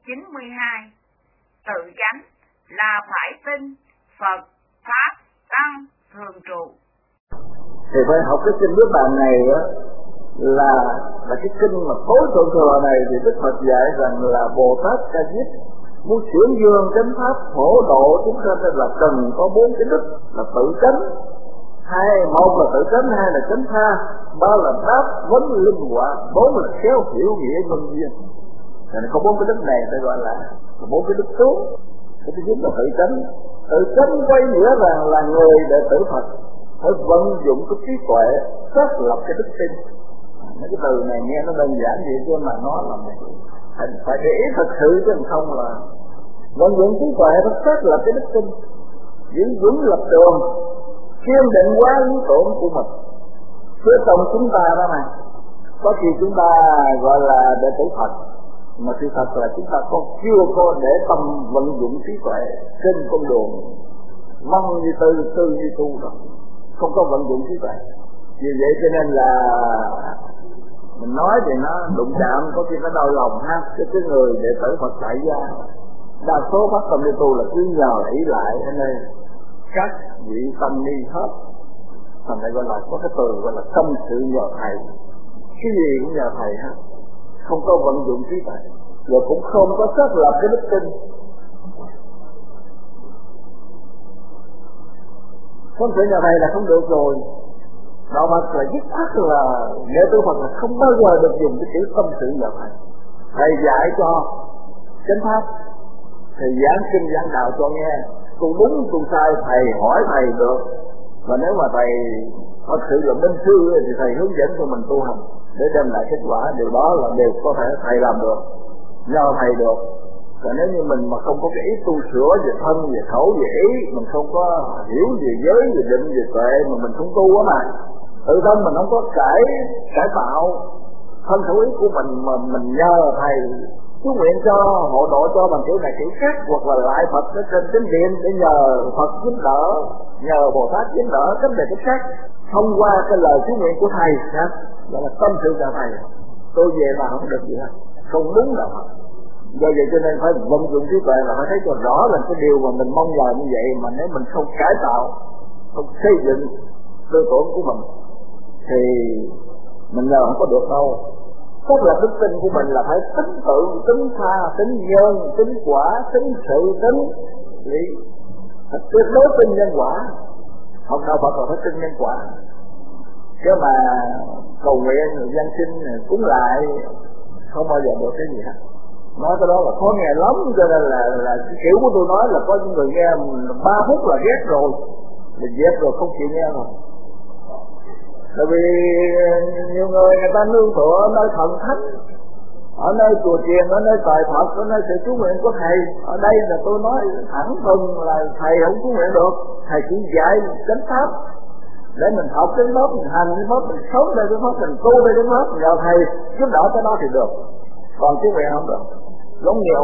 92. Tự chánh là phải tin Phật, Pháp, Tăng thường trụ. Thì phải học cái kinh Niết Bàn này á, là cái kinh mà tối thượng thừa này thì Đức Phật dạy rằng là Bồ Tát Ca Diếp muốn chuyển dương chánh pháp phổ độ chúng ta là cần có 4 cái đức là tự chánh, một là tự chánh, 2 là chánh tha, 3 là đáp vấn linh quả, 4 là khéo hiểu nghĩa nhân duyên. Thì có 4 cái đức này phải gọi là 4 cái đức tướng. Cái thứ nhất là tự chánh. Tự chánh quay nghĩa rằng là người đệ tử Phật phải vận dụng cái trí tuệ xác lập cái đức tin. Mấy cái từ này nghe nó đơn giản vậy chứ mà nó là phải để ý thật sự chứ không là vận dụng trí tuệ nó xác lập cái đức tin, giữ vững lập trường, kiên định quá lý tưởng của mình. Chứ trong chúng ta đó này, có khi chúng ta gọi là đệ tử Phật, mà sự thật là chúng ta chưa có để tâm vận dụng trí tuệ trên con đường văn như tư như tu rồi, không có vận dụng trí tuệ. Vì vậy cho nên là mình nói thì nó đụng chạm, có khi nó đau lòng ha. Cái người đệ tử Phật tại gia đa số phát tâm đi tu là cứ nhờ ý lại ở nơi các vị tâm ni hết. Thành ra gọi là có cái từ gọi là tâm sự nhờ thầy, cái gì cũng nhờ thầy hết, không có vận dụng trí tuệ, rồi cũng không có xác lập cái đức tin. Không thể nhờ thầy là không được rồi. Đạo Phật là dứt khoát là đệ tử Phật là không bao giờ được dùng cái chữ tâm sự nhờ thầy. Thầy dạy cho chánh pháp, thầy giảng kinh giảng đạo cho nghe, tu đúng tu sai thầy hỏi thầy được. Và nếu mà thầy thật sự là minh sư thì thầy hướng dẫn cho mình tu hành để đem lại kết quả. Điều đó là đều có thể thầy làm được, nhờ thầy được. Còn nếu như mình mà không có cái ý tu sửa về thân, về khẩu, về ý, mình không có hiểu về giới, về định, về tuệ mà mình không tu á mà tự thân mình không có cải tạo thân khẩu ý của mình mà mình nhờ thầy chú nguyện cho hộ độ cho bằng kiểu này kiểu khác, hoặc là lại Phật ở trên chánh điện để nhờ Phật giúp đỡ, nhờ Bồ Tát giúp đỡ cách này cách khác, thông qua cái lời chú nguyện của thầy ha, gọi là tâm sự cho thầy. Tôi về mà không được gì hết, không đúng đâu. Do vậy cho nên phải vận dụng trí tuệ là phải thấy cho rõ là cái điều mà mình mong nhờ như vậy, mà nếu mình không cải tạo, không xây dựng tư tưởng của mình thì mình nhờ không có được đâu. Tức là đức tin của mình là phải tính tự, tính tha, tính nhân, tính quả, tính sự, tính lý. Thật tuyệt đối tin nhân quả. Học đạo Phật là phải tin nhân quả. Chứ mà cầu nguyện, gian sinh, cúng lại không bao giờ được cái gì hết. Nói cái đó là khó nghe lắm, cho nên là cái kiểu của tôi nói là có những người nghe 3 phút là ghét rồi, mình ghét rồi không chịu nghe rồi. Tại vì nhiều người ta nương tựa ở nơi thần thánh, ở nơi chùa chiền, ở nơi trời Phật, ở nơi sự chú nguyện của thầy. Ở đây là tôi nói thẳng thừng là thầy không chú nguyện được, thầy chỉ dạy chánh pháp để mình học cái pháp, mình hành cái pháp, mình sống đây cái pháp, mình tu đây cái pháp, nhờ thầy giúp đỡ cái đó thì được. Còn chú nguyện không được. Giống như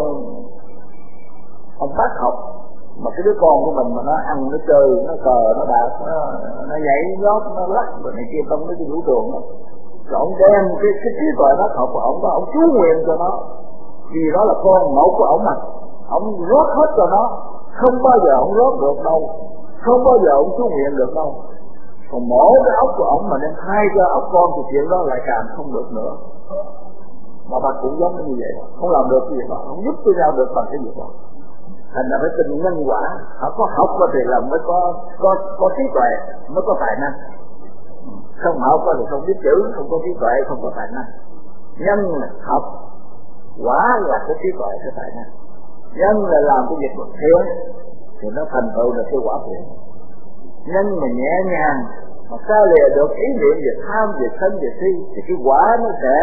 ông bác học mà cái đứa con của mình mà nó ăn, nó chơi, nó cờ, nó đạp, nó nhảy nhót, nó lắc rồi này kia trong cái vũ trường đó. Rồi ông đem cái trí tuệ bác học của ông đó, ông chú nguyện cho nó, vì đó là con mẫu của ông mà, ông rót hết cho nó, không bao giờ ông rót được đâu, không bao giờ ông chú nguyện được đâu. Còn mỗi cái ốc của ông mà đem thay cho ốc con thì chuyện đó lại càng không được nữa. Mà bà cũng giống như vậy, không làm được cái gì đó, không giúp cho nhau được bằng cái gì đó. Thành ra phải tin nhân quả, họ có học thì là mới có trí tuệ, mới có tài năng. Không học thì không biết chữ, không có trí tuệ, không có tài năng. Nhân là học, quả là cái trí tuệ, cái tài năng. Nhân là làm cái việc bất thiện thì nó thành tựu được cái quả thiện. Nhân mà nhẹ nhàng mà xa lìa được ý niệm về tham, về sân, về si thì cái quả nó sẽ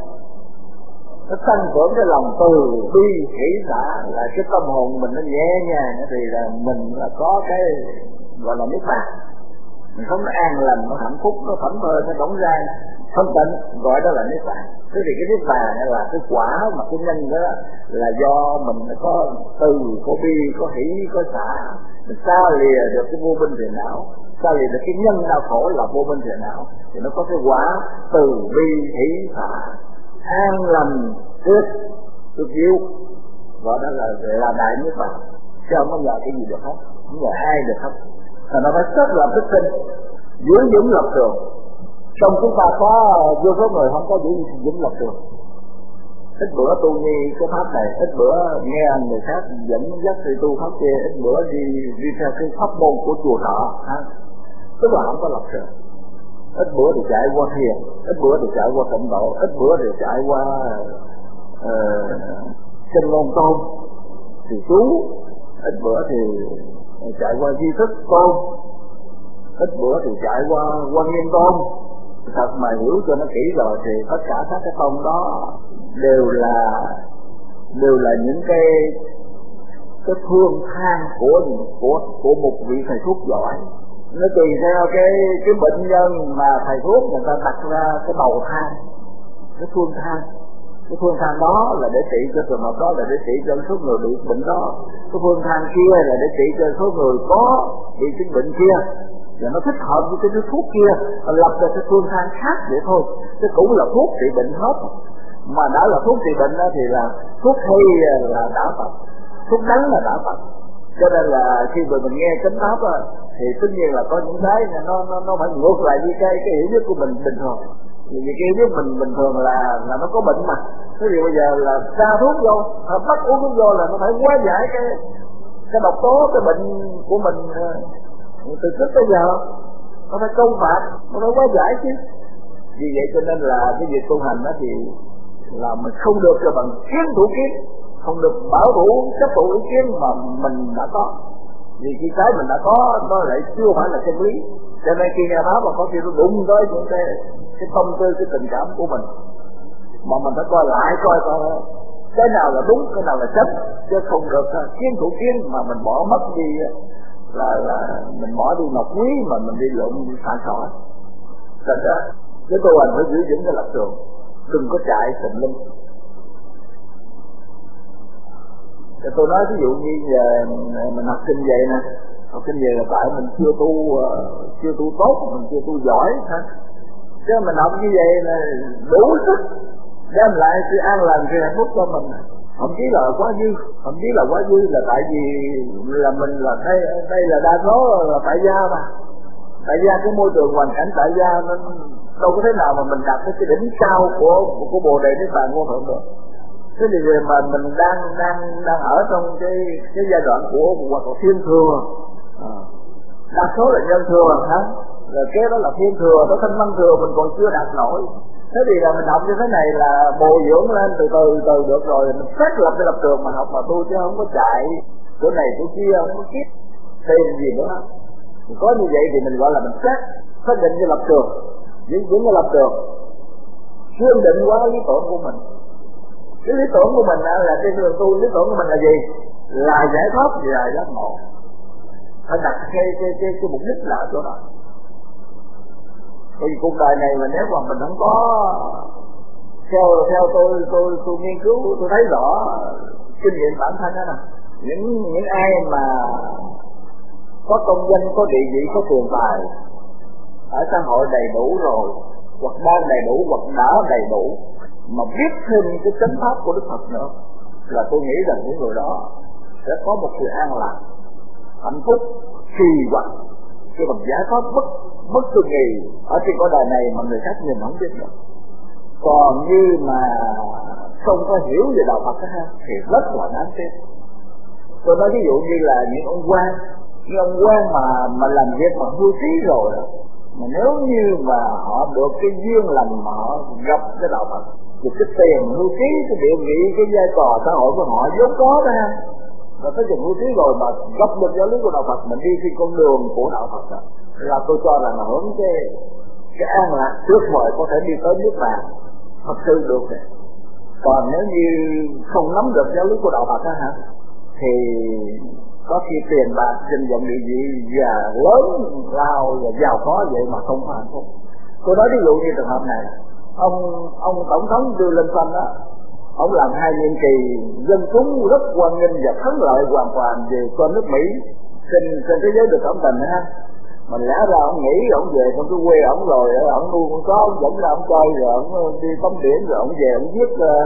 tăng trưởng cái lòng từ bi hỷ xả, là cái tâm hồn mình nó nhẹ nhàng thì là mình là có cái gọi là niết bàn. Mình không nó an lành, nó hạnh phúc, nó thảnh thơi, nó đóng ra thanh tịnh, gọi đó là niết bàn. Thế thì cái niết bàn là cái quả mà cái nhân đó là do mình có từ, có bi, có hỷ, có xả, mình xa lìa được cái vô minh phiền não, xa lìa được cái nhân đau khổ là vô minh phiền não, thì nó có cái quả từ bi hỷ xả, an lành tuyệt diệu. gọi đó là đại niết bàn, chứ không có nhờ cái gì được hết, không nhờ ai được hết. Thành nó phải rất là đức tin, giữ vững lập trường. Trong chúng ta có vô số người không có giữ vững lập trường. Ít bữa tu nhi cái pháp này, ít bữa nghe người khác dẫn dắt đi tu pháp kia, ít bữa đi theo cái pháp môn của chùa nọ, tức là không có lập trường. Ít bữa thì chạy qua thiền, ít bữa thì chạy qua tịnh độ, ít bữa thì chạy qua chân ngôn tôn thì chú, ít bữa thì chạy qua di thức tôn, ít bữa thì chạy qua quan nghiêm tôn. Thật mà hiểu cho nó kỹ rồi thì tất cả các cái tôn đó đều là những cái phương thang của một vị thầy thuốc giỏi. Nó tùy theo cái bệnh nhân mà thầy thuốc người ta đặt ra cái đầu thang, cái phương thang. Cái phương thang đó là để trị cho trường hợp đó, là để trị cho số người bị bệnh đó. Cái phương thang kia là để trị cho số người có bị chứng bệnh kia, và nó thích hợp với cái thuốc kia, và lập ra cái phương thang khác vậy thôi. Cái cũng là thuốc trị bệnh hết, mà đã là thuốc trị bệnh đó thì là thuốc hay là đã tật, thuốc đắng là đã tật. Cho nên là khi mà mình nghe chánh pháp thì tất nhiên là có những cái nó phải ngược lại với cái hiểu biết của mình bình thường. Vì cái hiểu biết mình bình thường là nó có bệnh mà. Thế thì bây giờ là tra thuốc vô, bắt uống thuốc vô là nó phải hóa giải cái độc tố, cái bệnh của mình từ trước tới giờ. Nó phải công phạt, nó phải hóa giải chứ. Vì vậy cho nên là cái việc tu hành đó thì là mình không được cho bằng kiến thủ kiến, không được bảo thủ chấp thủ ý kiến mà mình đã có. Vì cái mình đã có nó lại chưa phải là chân lý. Cho nên khi nghe pháp mà có khi nó đụng tới những cái tâm tư, cái tình cảm của mình, mà mình phải coi lại coi cái nào là đúng, cái nào là chấp, chứ không được kiến thủ kiến mà mình bỏ mất đi, là mình bỏ đi ngọc quý mà mình đi lượm xa xỏi. Thật ra cái tu hành phải giữ vững cái lập trường, đừng có chạy tùm lum. Tôi nói ví dụ như giờ mình học kinh vậy nè, học kinh vậy là tại mình chưa tu tốt, mình chưa tu giỏi ha. Chứ mình học như vậy là đủ sức đem lại sự an lành, sự hạnh phúc cho mình. Thậm chí là quá dư, thậm chí là quá dư là tại vì là mình là đây là đa số là tại gia mà. Tại gia cái môi trường hoàn cảnh tại gia nên đâu có thế nào mà mình đạt tới cái đỉnh cao của Bồ Đề Niết Bàn Vô Thượng được. Thế thì mà mình đang ở trong cái giai đoạn của hoặc là thiên thừa, đa số là nhân thừa hả? Rồi cái đó là thiên thừa, đó thanh văn thừa mình còn chưa đạt nổi. Thế thì là mình học như thế này là bồi dưỡng lên từ từ được rồi, mình xác lập cái lập trường mà học mà tu, chứ không có chạy chỗ này chỗ kia, không có kiếp thêm gì nữa. Có như vậy thì mình gọi là mình xác định cái lập trường, những cái lập trường, kiên định quá lý tưởng của mình. Cái lý tưởng của mình là cái đường tu, lý tưởng của mình là gì? Là giải thoát và giác ngộ. Phải đặt cái mục đích là chỗ đó. Bởi vì cuộc đời này mà nếu mà mình không có theo tôi nghiên cứu, tôi thấy rõ kinh nghiệm bản thân đó nè. Những ai mà có công danh, có địa vị, có tiền tài ở xã hội đầy đủ rồi, hoặc đang đầy đủ, hoặc đã đầy đủ, mà biết thêm cái chánh pháp của Đức Phật nữa, là tôi nghĩ rằng những người đó sẽ có một sự an lạc, hạnh phúc, trì hoạch, cái bằng giải thoát bất tư nghì ở trên cõi đời này mà người khác nhìn không biết được. Còn như mà không có hiểu về đạo Phật thì rất là đáng tiếc. Tôi nói ví dụ như là những ông quan mà làm việc mà hưu trí rồi, mà nếu như mà họ được cái duyên lành mà họ gặp cái đạo Phật, thì cái tiền hưu trí, cái địa vị, cái vai trò xã hội của họ vốn có đó ha, và tới chừng hưu trí rồi mà gặp được giáo lý của đạo Phật, mình đi trên con đường của đạo Phật đó, là tôi cho là nó hưởng cái an lạc tuyệt vời, có thể đi tới nước vàng thật sự được rồi. Còn nếu như không nắm được giáo lý của đạo Phật đó hả, thì có khi tiền bạc, danh vọng, địa vị và lớn lao và giàu có vậy mà không có hạnh phúc. Tôi nói ví dụ như trường hợp này, ông tổng thống Bill Clinton đó, ông làm 2 nhiệm kỳ, dân chúng rất hoan nghênh và thắng lợi hoàn toàn về cho nước Mỹ trên thế giới được ổn định ha. Mà lẽ ra ông nghĩ ông về trong cái quê ông rồi, ông nuôi con chó, ông dẫn ra ông chơi, rồi ông đi tắm biển, rồi ông về ông viết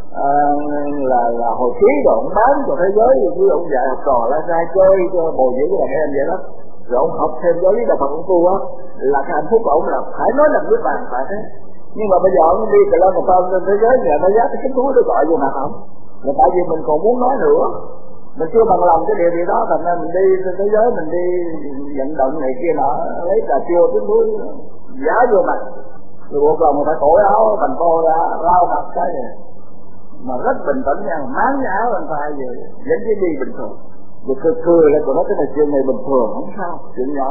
là hồi ký rồi ông bán cho thế giới, rồi ông dạy học trò là ra chơi cho bồi dưỡng cái đàn em vậy đó, rồi ông học thêm giáo lý đạo Phật ông tu á, là cái hạnh phúc của ông là phải nói là nước bàn phải thế. Nhưng mà bây giờ ông đi từ lên một con trên thế giới nhà nó giá cái túi nó gọi vô mặt không, là tại vì mình còn muốn nói nữa, mình chưa bằng lòng cái điều gì đó, thành ra mình đi trên thế giới mình đi vận động này kia nọ, lấy cà chua cái túi giá vô mặt, rồi buộc lòng người ta cởi áo bành cô ra lau mặt cái này mà rất bình tĩnh nha, máng cái áo anh ta về vẫn chỉ đi bình thường, rồi cười lại còn nói cái này chuyện này bình thường không sao, chuyện nhỏ.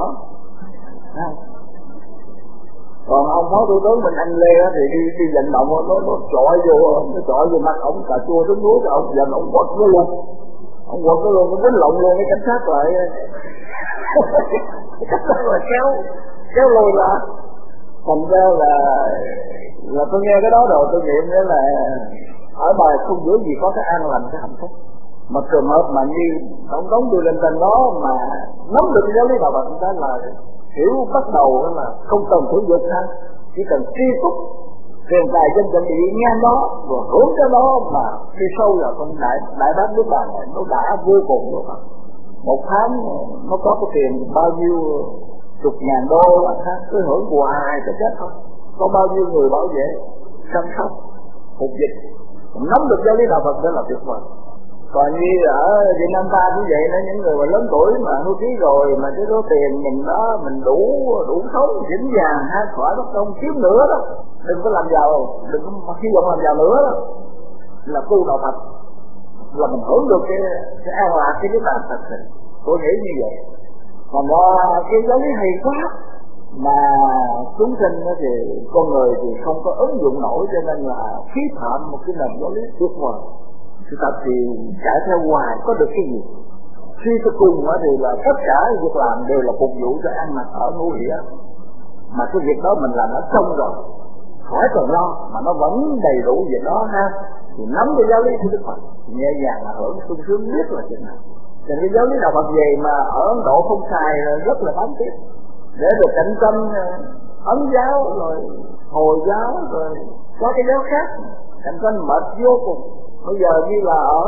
Còn ông phó thủ tướng mình anh Lê thì đi vận động nó chọi vô mặt ông cà chua trứng muối, ông giận ông quật nó luôn, ông quật nó luôn, nó quýnh lộn luôn, cái cảnh sát lại cảnh sát là kéo lùi là. Thành ra là tôi nghe cái đó rồi tôi nghiệm nữa là ở bài không giữa gì có cái an lành, cái hạnh phúc. Mà trường hợp mà như tổng thống đưa lên trên đó mà nắm được giáo lý đạo Phật chúng ta là hiểu bắt đầu là không cần thử vượt ha, chỉ cần tri túc tiền tài dân tình bị ngang đó rồi hướng cái đó mà đi sâu vào trong đại bác nước bàn này nó đã vô cùng luôn. Một tháng nó có cái tiền bao nhiêu chục ngàn đô là tháng, cứ hưởng hoài cái chết không, có bao nhiêu người bảo vệ chăm sóc phục dịch, nắm được giáo lý đạo Phật đó là tuyệt vời. Còn như ở Việt Nam ta cũng vậy đó, những người mà lớn tuổi mà hưu trí rồi mà cái số tiền mình đó mình đủ sống vững vàng ha, khỏi bất công kiếm nữa đó, đừng có làm giàu, đừng có hy vọng làm giàu nữa đó, là tu đạo Phật là mình hưởng được cái an lạc cái bản thật sự. Tôi nghĩ như vậy. Còn đó cái giáo lý hay quá mà chúng sinh thì con người thì không có ứng dụng nổi, cho nên là phí phạm một cái nền giáo lý tuyệt vời. Sự thật thì chạy theo hoài có được cái gì? Khi tôi cùng thì là tất cả việc làm đều là phục vụ cho ăn mặc ở ngũ địa, mà cái việc đó mình làm đã xong rồi, khỏi cần lo, mà nó vẫn đầy đủ việc đó ha. Thì nắm cái giáo lý của Đức Phật nhẹ nhàng là hưởng sung sướng biết là chuyện nào. Thì cái giáo lý đạo Phật về mà ở Ấn Độ không xài rất là đáng tiếc, để được cạnh tranh Ấn giáo rồi Hồi giáo rồi có cái giáo khác cạnh tranh mệt vô cùng. Bây giờ như là ở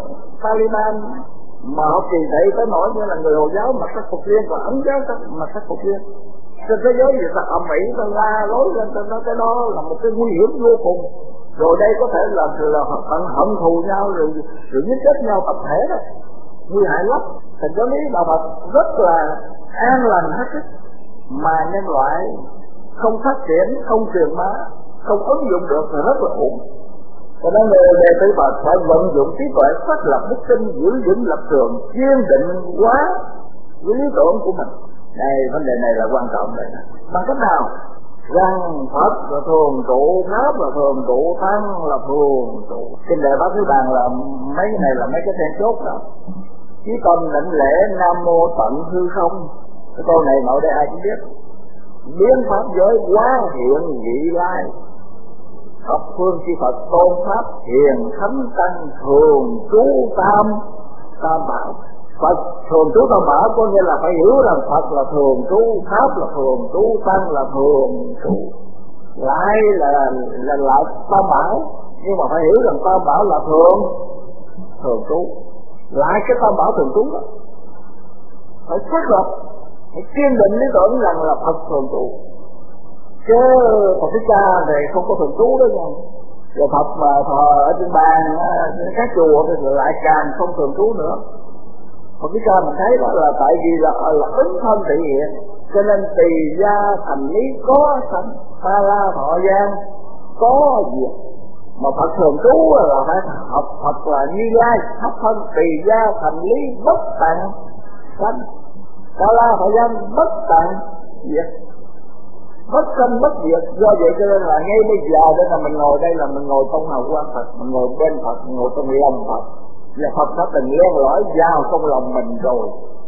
Taliban mà họ kỳ thị tới nỗi như là người Hồi giáo mặc sắc phục liên và Ấn giáo mặc sắc phục liên. Trên thế giới gì ta ầm ĩ ta la lối lên ta nói cái đó là một cái nguy hiểm vô cùng. Rồi đây có thể là hận thù nhau rồi giết chết nhau tập thể đó, nguy hại lắm. Thành giáo lý đạo Phật rất là an lành hết sức, mà nhân loại không phát triển, không truyền bá, không ứng dụng được thì rất là ổn. Cho nên người đệ tử Phật phải vận dụng trí tuệ xác lập đức tin, giữ vững lập trường, kiên định quá với lý tưởng của mình. Đây vấn đề này là quan trọng đấy. Bằng cách nào? Rằng Phật là thường trụ, Pháp là thường trụ, Tăng là thường trụ. Kinh Đại Bát Niết Bàn là mấy cái này là mấy cái then chốt đó. Chỉ cần định lễ Nam Mô Tận Hư Không. Cái câu này ở đây ai cũng biết. Biến pháp giới quá hiện vị lai, thập phương chư Phật tôn pháp hiền thánh tăng thường trú tam bảo. Phật thường trú tam bảo có nghĩa là phải hiểu rằng Phật là thường trú, Pháp là thường trú, Tăng là thường trú, lại là tam bảo. Nhưng mà phải hiểu rằng tam bảo là thường trú, lại cái tam bảo thường trú đó phải xác lập, phải kiên định lý tưởng rằng là Phật thường trú. Chứ Phật Thích Ca này không có thường trú đó nha. Rồi Phật mà thờ ở trên bàn các chùa thì lại càng không thường trú nữa. Phật Thích Ca mình thấy đó là tại vì là ứng thân thể hiện, cho nên tỳ gia thành lý có sanh, ta la thọ gian có diệt. Mà Phật thường trú là phải học Phật là Như Lai, thấp thân tỳ gia thành lý bất tận sanh, ta la thọ gian bất tận diệt, bất sanh bất diệt. Do vậy cho nên là ngay bây giờ đây là mình ngồi đây là mình ngồi trong hào quang Phật, mình ngồi bên Phật, mình ngồi trong lòng Phật, và Phật đã từng len lỏi vào trong lòng mình rồi,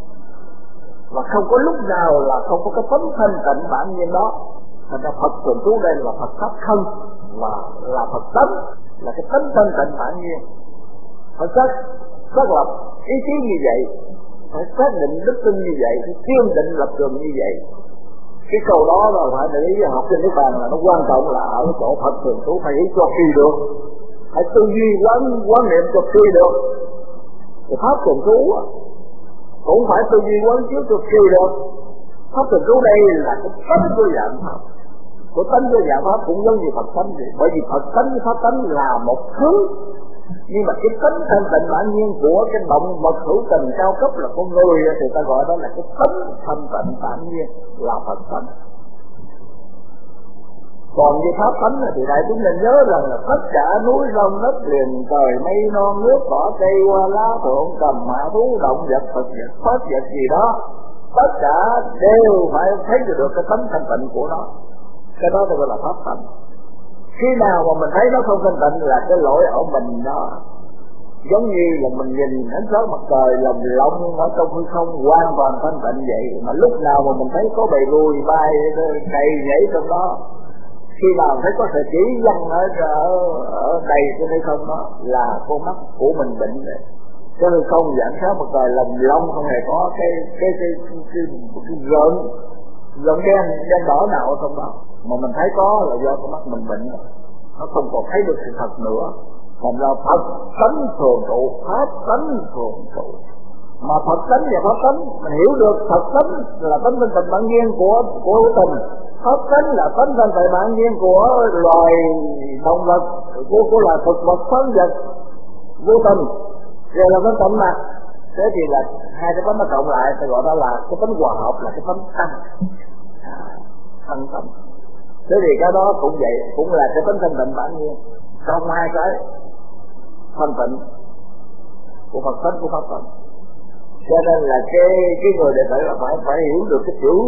và không có lúc nào là không có cái tấm thanh tịnh bản nhiên đó. Thành ra Phật thường trú đây là Phật pháp thân, và là Phật tánh, là cái tấm thanh tịnh bản nhiên. Phải xác lập ý chí như vậy, phải xác định đức tin như vậy, phải kiên định lập trường như vậy. Cái câu đó là phải để ý học trên Niết Bàn là nó quan trọng là ở chỗ Phật thường trú phải ý cho khi được. Hãy tư duy quán niệm cực kỳ được. Thì pháp thường trú cũng phải tư duy quán chiếu cực kỳ được. Pháp thường trú đây là cái tánh của dạng pháp. Của tánh của dạng pháp cũng giống như Phật tánh vậy. Bởi vì Phật tánh với pháp tánh là một thứ. Nhưng mà cái tánh thanh tịnh bản nhiên của cái động vật hữu tình cao cấp là con người thì ta gọi đó là cái tánh thanh tịnh bản nhiên là Phật tánh. Còn như pháp tánh thì đại chúng nên nhớ rằng là tất cả núi sông đất liền trời mây non nước cỏ cây hoa lá thượng cầm mã thú động vật thực vật pháp vật gì đó, tất cả đều phải thấy được cái tánh thanh tịnh của nó. Cái đó gọi là pháp tánh. Khi nào mà mình thấy nó không thanh tịnh là cái lỗi ở mình đó. Giống như là mình nhìn ánh sáng mặt trời lồng lộng ở trong hư không hoàn toàn thanh tịnh vậy, mà lúc nào mà mình thấy có bầy ruồi bay cày nhảy trong đó, khi nào thấy có sợi chỉ văng ở đầy trên hư không đó là con mắt của mình bệnh rồi. Cái hư không và ánh sáng mặt trời lồng lộng không hề có cái rợn đen đỏ nào ở trong đó, mà mình thấy có là do con mắt mình bệnh rồi, nó không còn thấy được sự thật nữa. Thành ra Phật tánh thường trụ, pháp tánh thường trụ. Mà Phật tánh và pháp tánh mình hiểu được, Phật tánh là tánh thanh tịnh bản nhiên của hữu tình, pháp tánh là tánh thanh tịnh bản nhiên của loài động vật, của là thực vật phán vật vô tình, rồi là tánh tịnh mà. Thế thì là hai cái tánh nó cộng lại thì gọi đó là cái tánh hòa hợp, là cái tánh thanh tịnh. Thế thì cái đó cũng vậy, cũng là cái tánh thanh tịnh bản nhiên. Trong hai cái thanh tịnh của Phật tánh của pháp tánh. Cho nên là cái người đệ tử là phải hiểu được cái chữ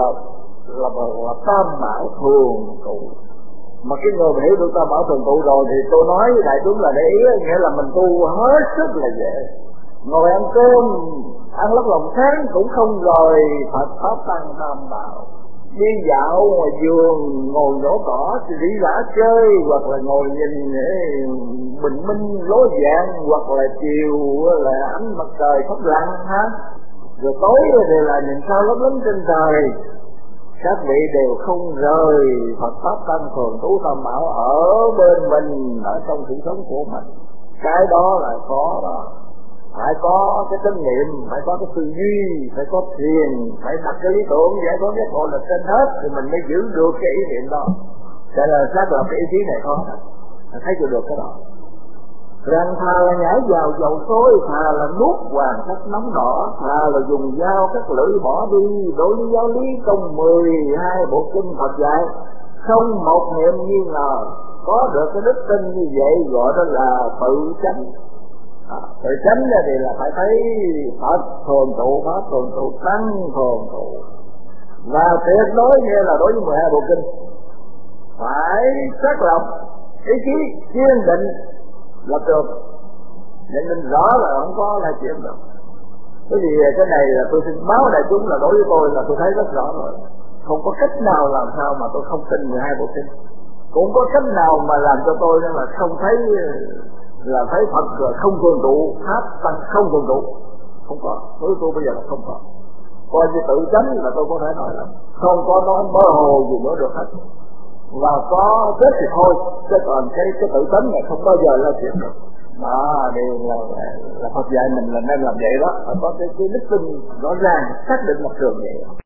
là tam bảo thường trụ. Mà cái người mà hiểu được tam bảo thường trụ rồi thì tôi nói với đại chúng là để ý, nghĩa là mình tu hết sức là dễ. Ngồi ăn cơm, ăn lóc lòng sáng cũng không rồi Phật pháp tăng tam bảo. Đi dạo ngoài vườn, ngồi nhổ cỏ thì đi rã chơi, hoặc là ngồi nhìn bình minh lối dạng, hoặc là chiều là ánh mặt trời thấp lặng ha. Rồi tối thì là nhìn sao lấp lánh trên trời. Các vị đều không rời Phật pháp tăng thường trú tam bảo ở bên mình, ở trong sự sống của mình. Cái đó là có đó. Phải có cái kinh nghiệm, phải có cái tư duy, phải có thiền, phải đặt cái lý tưởng giải thoát giác ngộ là trên hết thì mình mới giữ được cái ý niệm đó. Cho nên xác lập cái ý chí này khó, thấy được cái đó. Rằng thà là nhảy vào dầu sôi, thà là nuốt hoàng sắc nóng đỏ, thà là dùng dao cắt lưỡi bỏ đi, đối với giáo lý công 12 bộ kinh Phật dạy, không một niệm nghi ngờ, có được cái đức tin như vậy gọi đó là tự chánh. Tự chánh thì là phải thấy Phật thường trụ, pháp thường trụ, tăng thường trụ. Và tuyệt đối như là đối với 12 bộ kinh phải xác lập ý chí kiên định là được, nhận định rõ là không có là chuyện đâu. Cái gì cái này là tôi xin báo đại chúng là đối với tôi là tôi thấy rất rõ rồi. Không có cách nào làm sao mà tôi không tin 12 bộ kinh. Cũng có cách nào mà làm cho tôi là không thấy là thấy Phật là không thường trụ, pháp tăng không thường trụ. Không có, đối với tôi bây giờ là không có. Coi như tự chánh là tôi có thể nói là không có nói mơ hồ gì nữa được hết. Và có chết thì thôi, chứ còn cái tự tánh này không bao giờ là chuyện được. Đó, điều là Phật dạy mình là nên làm vậy đó, phải có cái đức tin rõ ràng, xác định lập trường vậy.